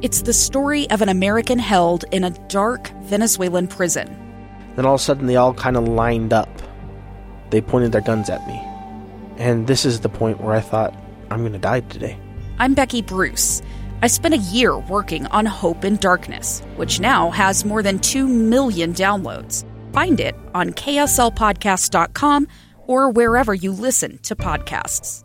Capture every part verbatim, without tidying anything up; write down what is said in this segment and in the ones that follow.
It's the story of an American held in a dark Venezuelan prison. Then all of a sudden they all kind of lined up. They pointed their guns at me. And this is the point where I thought, I'm going to die today. I'm Becky Bruce. I spent a year working on Hope in Darkness, which now has more than two million downloads. Find it on K S L podcast dot com or wherever you listen to podcasts.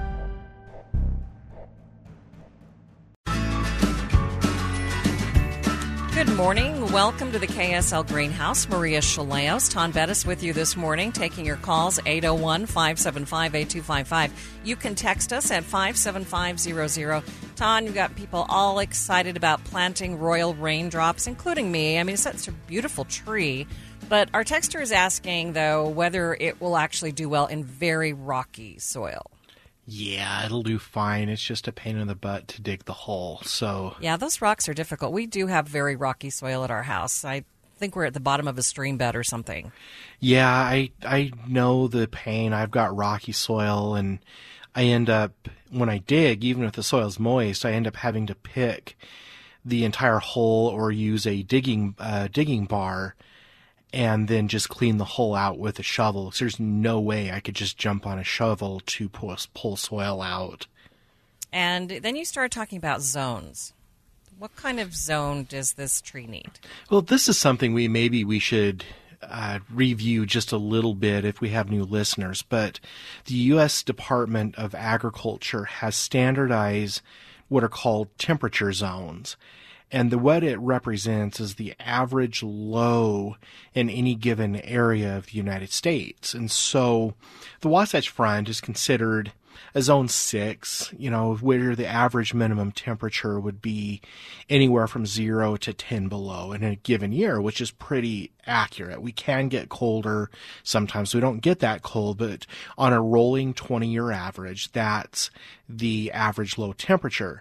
Good morning. Welcome to the K S L Greenhouse. Maria Chaleos, Ton Bettis with you this morning, taking your calls, eight oh one, five seven five, eight two five five. You can text us at five seven five zero zero. Ton, you've got people all excited about planting royal raindrops, including me. I mean, it's such a beautiful tree. But our texter is asking, though, whether it will actually do well in very rocky soil. Yeah, it'll do fine. It's just a pain in the butt to dig the hole. So yeah, those rocks are difficult. We do have very rocky soil at our house. I think we're at the bottom of a stream bed or something. Yeah, I I know the pain. I've got rocky soil, and I end up, when I dig, even if the soil's moist, I end up having to pick the entire hole or use a digging uh, digging bar and then just clean the hole out with a shovel. So there's no way I could just jump on a shovel to pull, pull soil out. And then you started talking about zones. What kind of zone does this tree need? Well, this is something we maybe we should uh, review just a little bit if we have new listeners. But the U S Department of Agriculture has standardized what are called temperature zones. And the, what it represents is the average low in any given area of the United States. And so the Wasatch Front is considered a zone six, you know, where the average minimum temperature would be anywhere from zero to ten below in a given year, which is pretty accurate. We can get colder. Sometimes we don't get that cold, but on a rolling twenty-year average, that's the average low temperature.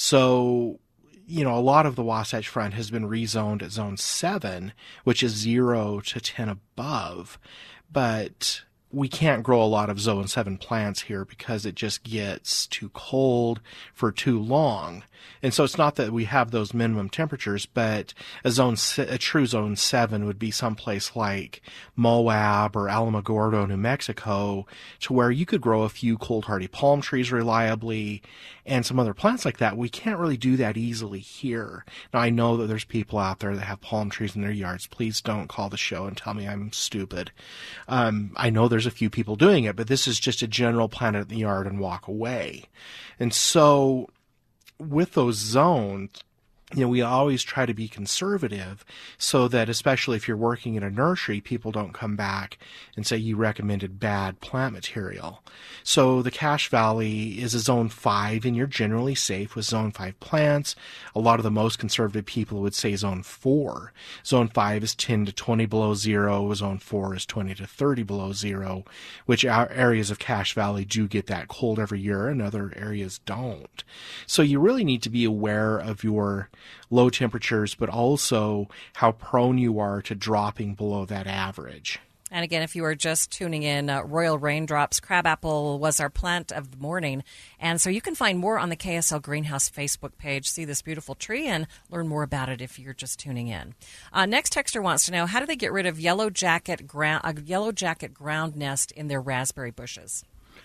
So you know, a lot of the Wasatch Front has been rezoned at zone seven, which is zero to ten above. But we can't grow a lot of zone seven plants here because it just gets too cold for too long. And so it's not that we have those minimum temperatures, but a zone, a true zone seven would be someplace like Moab or Alamogordo, New Mexico, to where you could grow a few cold hardy palm trees reliably and some other plants like that. We can't really do that easily here. Now, I know that there's people out there that have palm trees in their yards. Please don't call the show and tell me I'm stupid. Um, I know there's a few people doing it, but this is just a general plant it in the yard and walk away. And so with those zones, you know, we always try to be conservative so that, especially if you're working in a nursery, people don't come back and say you recommended bad plant material. So the Cache Valley is a zone five, and you're generally safe with zone five plants. A lot of the most conservative people would say zone four. Zone five is ten to twenty below zero. Zone four is twenty to thirty below zero, which areas of Cache Valley do get that cold every year and other areas don't. So you really need to be aware of your low temperatures, but also how prone you are to dropping below that average. And again, if you are just tuning in, uh, Royal Raindrops Crabapple was our plant of the morning. And so you can find more on the K S L Greenhouse Facebook page, see this beautiful tree, and learn more about it if you're just tuning in. Uh, next texter wants to know, how do they get rid of yellow jacket ground, a yellow jacket ground nest in their raspberry bushes?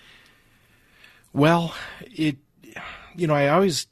Well, it, you know, I always...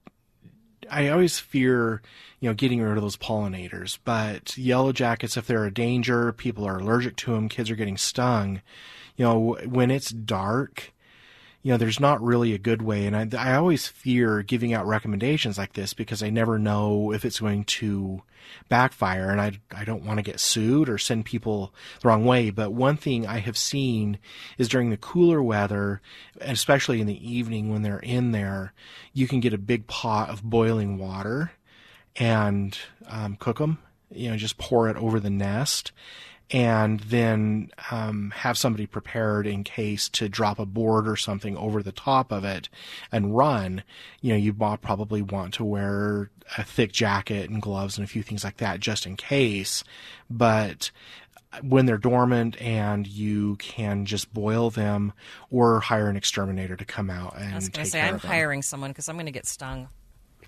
I always fear, you know, getting rid of those pollinators, but yellow jackets, if they're a danger, people are allergic to them, kids are getting stung, you know, when it's dark, you know, there's not really a good way. And I, I always fear giving out recommendations like this because I never know if it's going to backfire, and I, I don't want to get sued or send people the wrong way. But one thing I have seen is during the cooler weather, especially in the evening when they're in there, you can get a big pot of boiling water and um, cook them, you know, just pour it over the nest. And then um, have somebody prepared in case to drop a board or something over the top of it and run. You know, you probably want to wear a thick jacket and gloves and a few things like that just in case. But when they're dormant, and you can just boil them or hire an exterminator to come out and I was going take to say, care I'm of them. hiring someone because I'm going to get stung.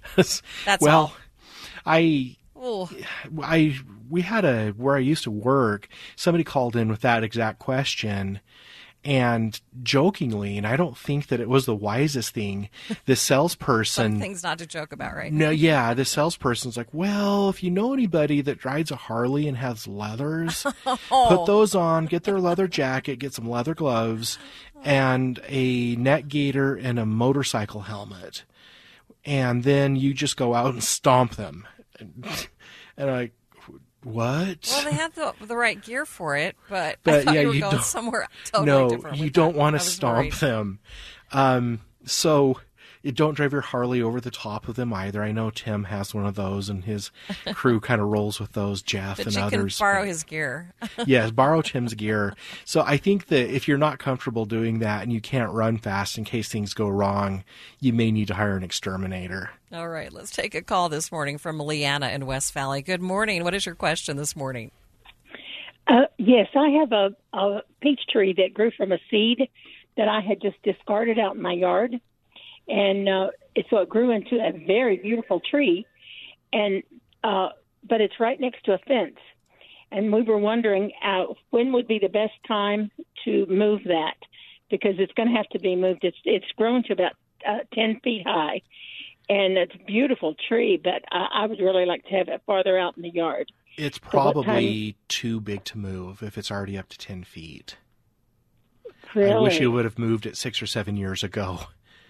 That's well, all. I, Ooh. I, we had a, where I used to work, somebody called in with that exact question. And jokingly, and I don't think that it was the wisest thing, the salesperson... Some things not to joke about, right? No, yeah, the salesperson's like, well, if you know anybody that rides a Harley and has leathers, oh. put those on, get their leather jacket, get some leather gloves, and a neck gaiter and a motorcycle helmet. And then you just go out and stomp them. And, and I... What? Well, they have the the right gear for it, but, but I thought yeah, you were you going don't, somewhere totally no, different. you with don't that. want I to was stomp worried. them. Um, so you don't drive your Harley over the top of them either. I know Tim has one of those, and his crew kind of rolls with those, Jeff But and you others. can borrow but, his gear. yes, borrow Tim's gear. So I think that if you're not comfortable doing that and you can't run fast in case things go wrong, you may need to hire an exterminator. All right, let's take a call this morning from Leanna in West Valley. Good morning. What is your question this morning? Uh, yes, I have a, a peach tree that grew from a seed that I had just discarded out in my yard. And uh, it, so it grew into a very beautiful tree. And uh, but it's right next to a fence. And we were wondering uh, when would be the best time to move that, because it's going to have to be moved. It's, it's grown to about uh, ten feet high. And it's a beautiful tree, but uh, I would really like to have it farther out in the yard. It's probably too big to move if it's already up to ten feet. Really? I wish you would have moved it six or seven years ago.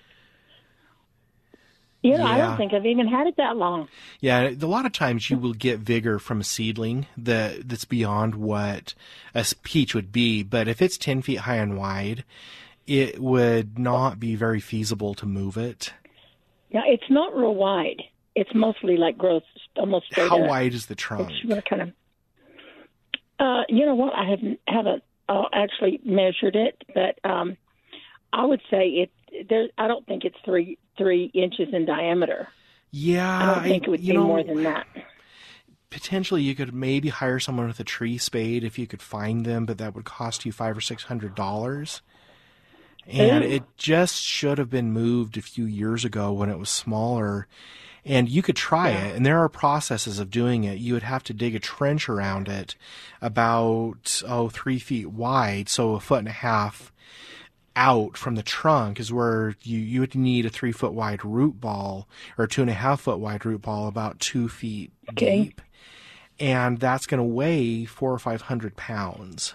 You know, yeah. I don't think I've even had it that long. Yeah, a lot of times you will get vigor from a seedling that that's beyond what a peach would be. But if it's ten feet high and wide, it would not be very feasible to move it. Yeah, it's not real wide. It's mostly like growth, almost straight How up. wide is the trunk? It's really kind of. Uh, you know what? I haven't haven't uh, actually measured it, but um, I would say it. There, I don't think it's three three inches in diameter. Yeah, I don't think it would you be know, more than that. Potentially, you could maybe hire someone with a tree spade if you could find them, but that would cost you five or six hundred dollars. And Ooh. it just should have been moved a few years ago when it was smaller. And you could try Yeah. it, and there are processes of doing it. You would have to dig a trench around it about, oh, three feet wide, so a foot and a half out from the trunk is where you, you would need a three-foot wide root ball, or a two-and-a-half-foot wide root ball, about two feet Okay. deep. And that's going to weigh four or five hundred pounds.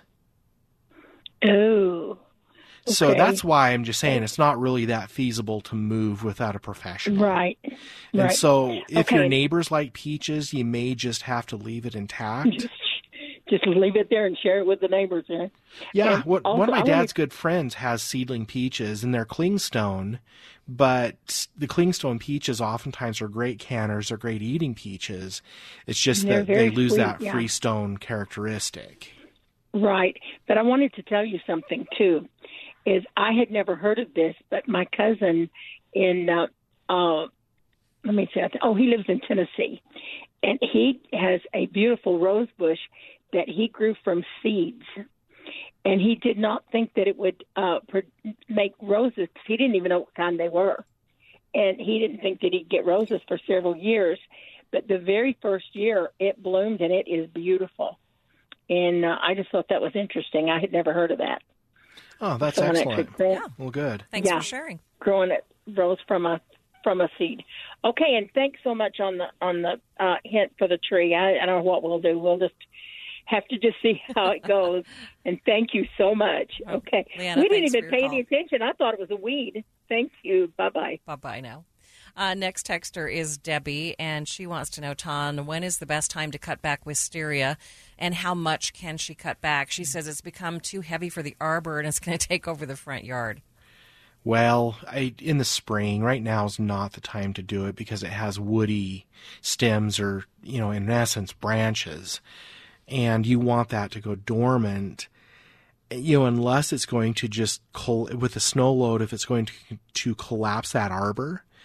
Oh. So Okay. that's why I'm just saying it's not really that feasible to move without a professional. Right. And Right. so if your Okay. neighbors like peaches, you may just have to leave it intact. Just, just leave it there and share it with the neighbors. Right? Yeah, And what, also, one of my I wanna- dad's good friends has seedling peaches, and they're clingstone, but the clingstone peaches oftentimes are great canners or great eating peaches. It's just They're that they very lose sweet, that yeah. freestone characteristic. Right. But I wanted to tell you something, too, is I had never heard of this, but my cousin in, uh, uh, let me see, I th- oh, he lives in Tennessee, and he has a beautiful rose bush that he grew from seeds. And he did not think that it would uh, pr- make roses. He didn't even know what kind they were. And he didn't think that he'd get roses for several years. But the very first year, it bloomed, and it is beautiful. And uh, I just thought that was interesting. I had never heard of that. Oh, that's Someone excellent. actually grow- Yeah. Well, good. Thanks Yeah. for sharing. growing it rose from a from a seed. Okay, and thanks so much on the on the uh, hint for the tree. I, I don't know what we'll do. We'll just have to just see how it goes. And thank you so much. Okay, Leanna, we didn't thanks for even your pay call. any attention. I thought it was a weed. Thank you. Bye bye. Bye-bye now. Uh, next texter is Debbie, and she wants to know, Ton, when is the best time to cut back wisteria, and how much can she cut back? She says it's become too heavy for the arbor, and it's going to take over the front yard. Well, I, in the spring, right now is not the time to do it because it has woody stems or, you know, in essence, branches. And you want that to go dormant, you know, unless it's going to just, col- with a snow load, if it's going to, to collapse that arbor.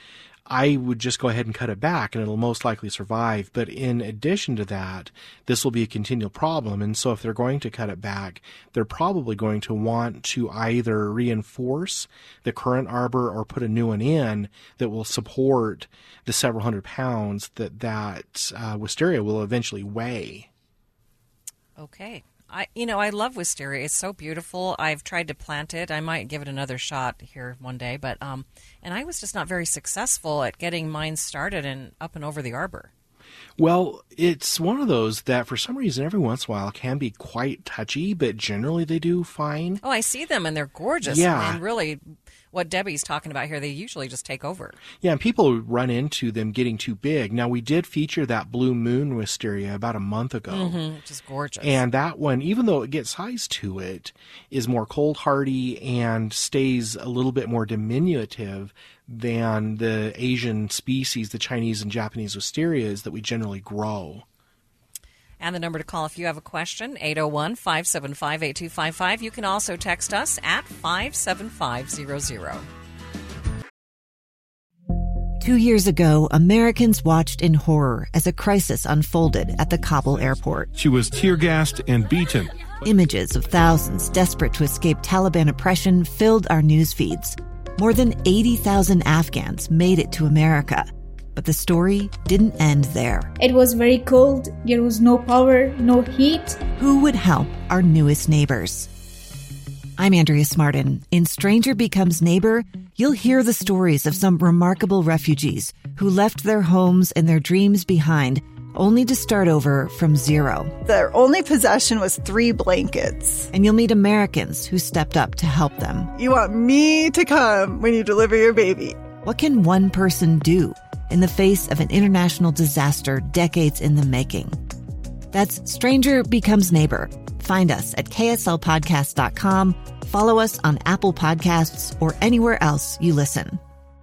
I would just go ahead and cut it back and it'll most likely survive. But in addition to that, this will be a continual problem. And so if they're going to cut it back, they're probably going to want to either reinforce the current arbor or put a new one in that will support the several hundred pounds that that uh, wisteria will eventually weigh. Okay. I, you know, I love wisteria. It's so beautiful. I've tried to plant it. I might give it another shot here one day, but um, and I was just not very successful at getting mine started and up and over the arbor. Well, it's one of those that for some reason every once in a while can be quite touchy, but generally they do fine. Oh, I see them and they're gorgeous. Yeah. And really, what Debbie's talking about here, they usually just take over. Yeah, and people run into them getting too big. Now, we did feature that Blue Moon wisteria about a month ago. Mm-hmm, which is gorgeous. And that one, even though it gets size to it, is more cold hardy and stays a little bit more diminutive than the Asian species, the Chinese and Japanese wisterias that we generally grow. And the number to call if you have a question, eight oh one, five seven five, eight two five five. You can also text us at five seven five zero zero. Two years ago, Americans watched in horror as a crisis unfolded at the Kabul airport. She was tear-gassed and beaten. Images of thousands desperate to escape Taliban oppression filled our news feeds. More than eighty thousand Afghans made it to America. But the story didn't end there. It was very cold. There was no power, no heat. Who would help our newest neighbors? I'm Andrea Smartin. In Stranger Becomes Neighbor, you'll hear the stories of some remarkable refugees who left their homes and their dreams behind, only to start over from zero. Their only possession was three blankets. And you'll meet Americans who stepped up to help them. You want me to come when you deliver your baby. What can one person do in the face of an international disaster decades in the making? That's Stranger Becomes Neighbor. Find us at K S L podcast dot com. Follow us on Apple Podcasts or anywhere else you listen.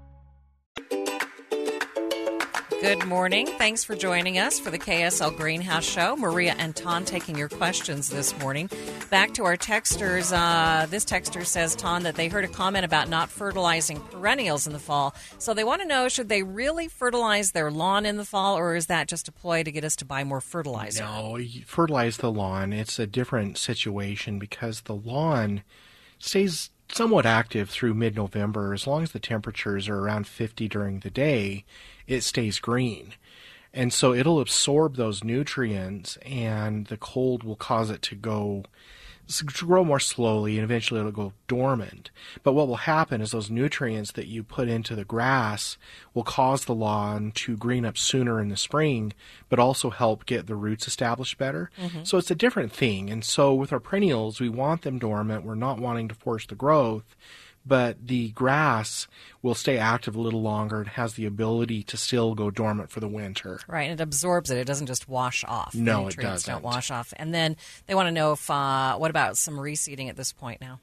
Good morning. Thanks for joining us for the K S L Greenhouse Show. Maria and Ton taking your questions this morning. Back to our texters. Uh, this texter says, Ton, that they heard a comment about not fertilizing perennials in the fall. So they want to know, should they really fertilize their lawn in the fall, or is that just a ploy to get us to buy more fertilizer? No, you fertilize the lawn. It's a different situation because the lawn stays somewhat active through mid-November. As long as the temperatures are around fifty during the day, it stays green. And so it'll absorb those nutrients, and the cold will cause it to go to grow more slowly, and eventually it'll go dormant. But what will happen is those nutrients that you put into the grass will cause the lawn to green up sooner in the spring, but also help get the roots established better. Mm-hmm. So it's a different thing. And so with our perennials, we want them dormant. We're not wanting to force the growth, but the grass will stay active a little longer and has the ability to still go dormant for the winter. Right, and it absorbs it. It doesn't just wash off. No, the it doesn't. Don't wash off. And then they want to know if, uh, what about some reseeding at this point now?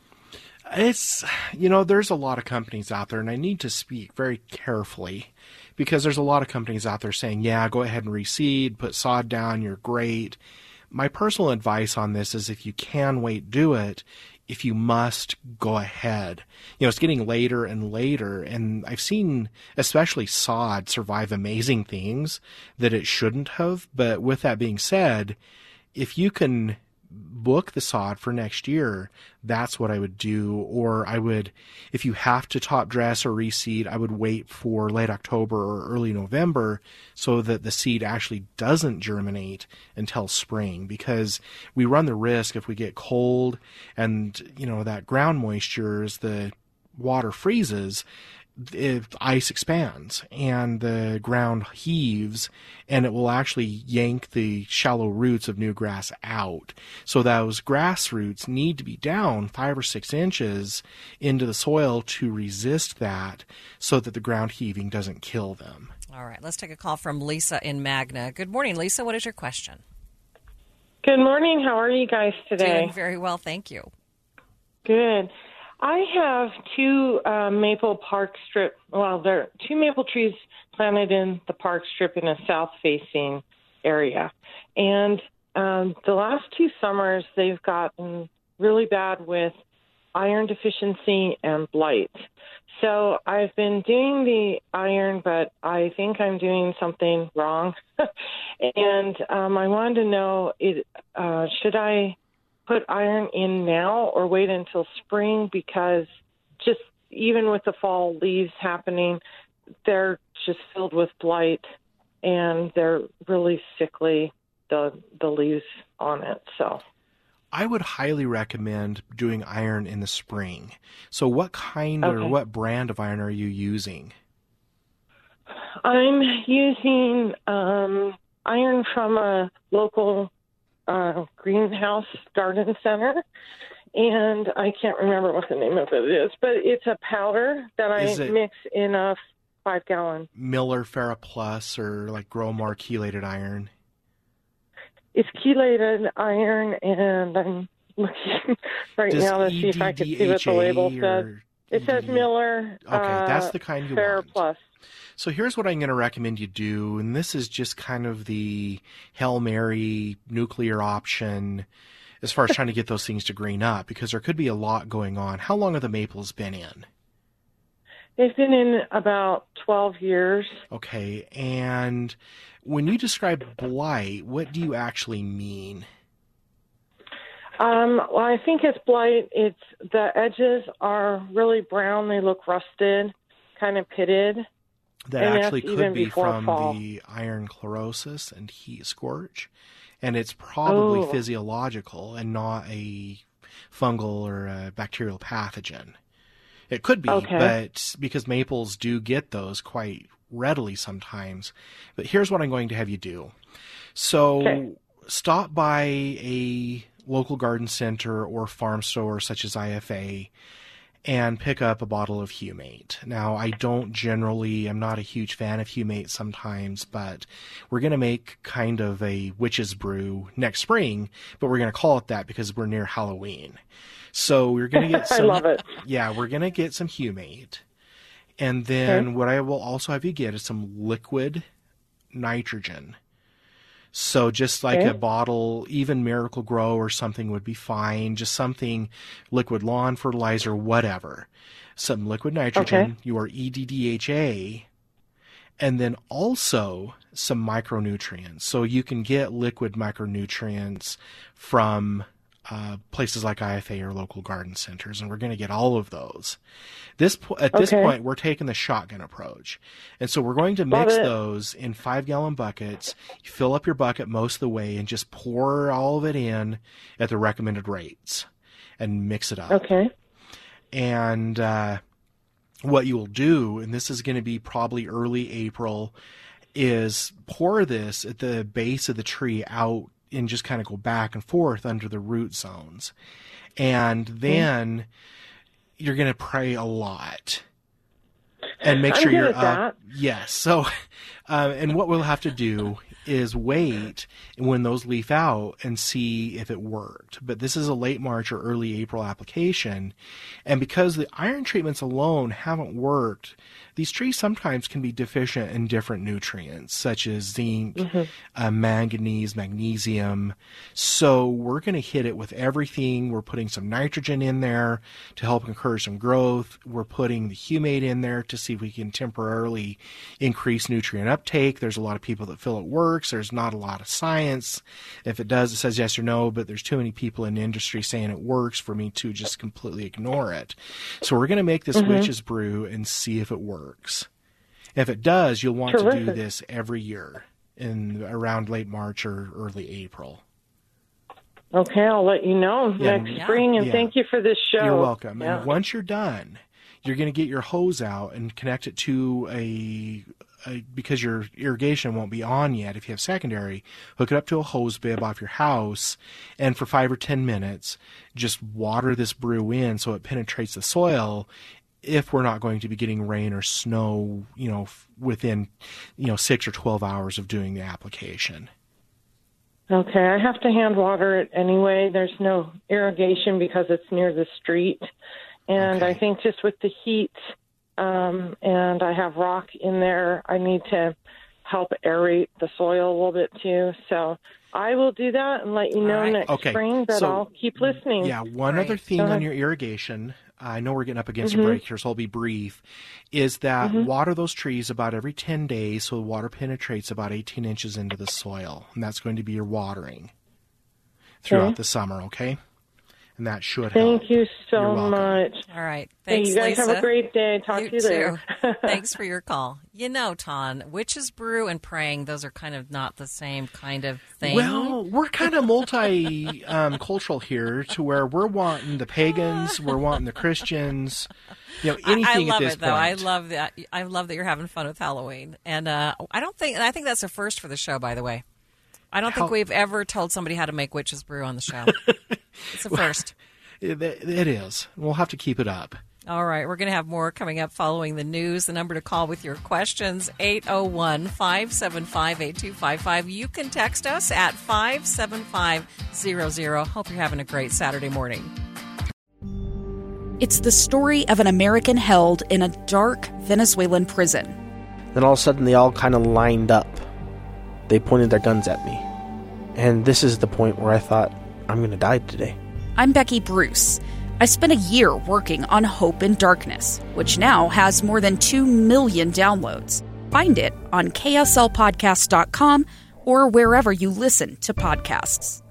It's, you know, there's a lot of companies out there, and I need to speak very carefully because there's a lot of companies out there saying, yeah, go ahead and reseed, put sod down, you're great. My personal advice on this is if you can wait, do it. If you must, go ahead. You know, it's getting later and later, and I've seen especially sod survive amazing things that it shouldn't have. But with that being said, if you can book the sod for next year, that's what I would do. Or I would, if you have to top dress or reseed, I would wait for late October or early November so that the seed actually doesn't germinate until spring, because we run the risk if we get cold and, you know, that ground moisture as the water freezes, if ice expands and the ground heaves, and it will actually yank the shallow roots of new grass out. So those grass roots need to be down five or six inches into the soil to resist that so that the ground heaving doesn't kill them. All right, let's take a call from Lisa in Magna. Good morning, Lisa. What is your question? Good morning. How are you guys today? Doing very well, thank you. Good. I have two uh, maple park strip, well, there are two maple trees planted in the park strip in a south-facing area. And um, the last two summers, they've gotten really bad with iron deficiency and blight. So I've been doing the iron, but I think I'm doing something wrong. and um, I wanted to know, it, uh, should I put iron in now or wait until spring? Because just even with the fall leaves happening, they're just filled with blight, and they're really sickly, the the leaves on it. So I would highly recommend doing iron in the spring. So what kind okay. or what brand of iron are you using? I'm using um, iron from a local uh, greenhouse garden center, and I can't remember what the name of it is, but it's a powder that I mix in a five gallon. Miller Ferroplus or like Gromar chelated iron? It's chelated iron, and I'm looking right Does now to see if I can see what the label says. It says Miller. Okay, uh, that's the kind you Ferroplus. want. So here's what I'm going to recommend you do, and this is just kind of the Hail Mary nuclear option as far as trying to get those things to green up, because there could be a lot going on. How long have the maples been in? They've been in about twelve years. Okay, and when you describe blight, what do you actually mean? Um, well, I think it's blight. It's the edges are really brown. They look rusted, kind of pitted. That and actually that's could even be before from fall. the iron chlorosis and heat scorch. And it's probably Oh. physiological and not a fungal or a bacterial pathogen. It could be, Okay. but because maples do get those quite readily sometimes. But here's what I'm going to have you do. So Okay. stop by a local garden center or farm store such as I F A and pick up a bottle of Humate. Now, I don't generally, I'm not a huge fan of Humate sometimes, but we're going to make kind of a witch's brew next spring, but we're going to call it that because we're near Halloween. So we're going to get some, I love it. Yeah, we're going to get some Humate. And then Okay. what I will also have you get is some liquid nitrogen. So just like Okay. a bottle, even Miracle Grow or something would be fine. Just something, liquid lawn fertilizer, whatever. Some liquid nitrogen, Okay. your E D D H A, and then also some micronutrients. So you can get liquid micronutrients from uh, places like I F A or local garden centers, and we're going to get all of those. This po- At this Okay. point, we're taking the shotgun approach. And so we're going to Love mix it. those in five-gallon buckets. You fill up your bucket most of the way and just pour all of it in at the recommended rates and mix it up. Okay. And uh, what you will do, and this is going to be probably early April, is pour this at the base of the tree out and just kind of go back and forth under the root zones. And then mm. you're going to pray a lot. And make I'm sure good you're at up. that. Yes. So, um, and what we'll have to do is wait when those leaf out and see if it worked. But this is a late March or early April application. And because the iron treatments alone haven't worked, these trees sometimes can be deficient in different nutrients, such as zinc, mm-hmm. uh, manganese, magnesium. So we're going to hit it with everything. We're putting some nitrogen in there to help encourage some growth. We're putting the Humate in there to see if we can temporarily increase nutrient uptake. There's a lot of people that feel it works. There's not a lot of science. If it does, it says yes or no, but there's too many people in the industry saying it works for me to just completely ignore it. So we're going to make this mm-hmm. witch's brew and see if it works. If it does, you'll want Terrific. to do this every year in around late March or early April. Okay, I'll let you know Yeah. next Yeah. spring, and Yeah. thank you for this show. You're welcome. Yeah. And once you're done, you're going to get your hose out and connect it to a, a, because your irrigation won't be on yet if you have secondary, hook it up to a hose bib off your house, and for five or ten minutes, just water this brew in so it penetrates the soil if we're not going to be getting rain or snow, you know, within, you know, six or twelve hours of doing the application. Okay, I have to hand water it anyway. There's no irrigation because it's near the street. And Okay. I think just with the heat, um, and I have rock in there, I need to help aerate the soil a little bit too. So I will do that and let you know right. next Okay. spring, but So, I'll keep listening. Yeah, one Right. other thing Go on ahead. your irrigation, I know we're getting up against Mhm. a break here, so I'll be brief, is that Mhm. water those trees about every ten days so the water penetrates about eighteen inches into the soil. And that's going to be your watering throughout Okay. the summer, okay? And that should help. Thank you so You're welcome. much. All right. Hey, Thanks, you guys Lisa. have a great day. Talk You to you too. later. Thanks for your call. You know, Ton, witches brew and praying, those are kind of not the same kind of thing. Well, we're kind of multi um, cultural here to where we're wanting the pagans, we're wanting the Christians, you know, anything I, I love at this it though. point. I love that. I love that you're having fun with Halloween, and uh, I don't think. I think that's a first for the show. By the way, I don't How- think we've ever told somebody how to make witches brew on the show. It's a first. It, it is. We'll have to keep it up. All right, we're going to have more coming up following the news. The number to call with your questions, eight oh one, five seven five, eight two five five. You can text us at five seven five zero zero. Hope you're having a great Saturday morning. It's the story of an American held in a dark Venezuelan prison. Then all of a sudden, they all kind of lined up. They pointed their guns at me. And this is the point where I thought, I'm going to die today. I'm Becky Bruce. I spent a year working on Hope in Darkness, which now has more than two million downloads. Find it on K S L podcast dot com or wherever you listen to podcasts.